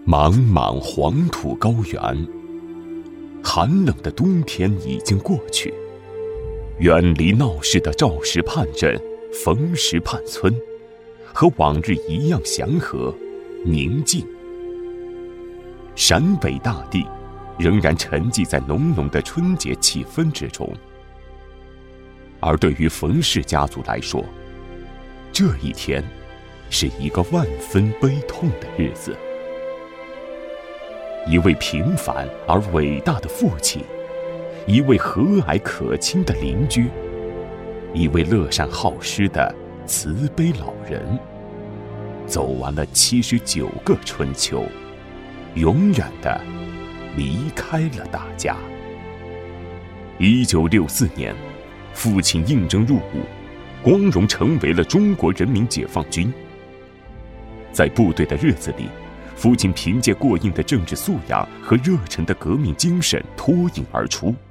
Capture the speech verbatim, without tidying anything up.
茫茫黄土高原，寒冷的冬天已经过去，远离闹市的赵石畔镇、冯石畔村，和往日一样祥和、宁静。陕北大地仍然沉寂在浓浓的春节气氛之中，而对于冯氏家族来说，这一天是一个万分悲痛的日子。一位平凡而伟大的父亲，一位和蔼可亲的邻居，一位乐善好施的慈悲老人，走完了七十九个春秋，永远的离开了大家。一九六四年，父亲应征入伍，光荣成为了中国人民解放军。在部队的日子里，父亲凭借过硬的政治素养和热忱的革命精神脱颖而出，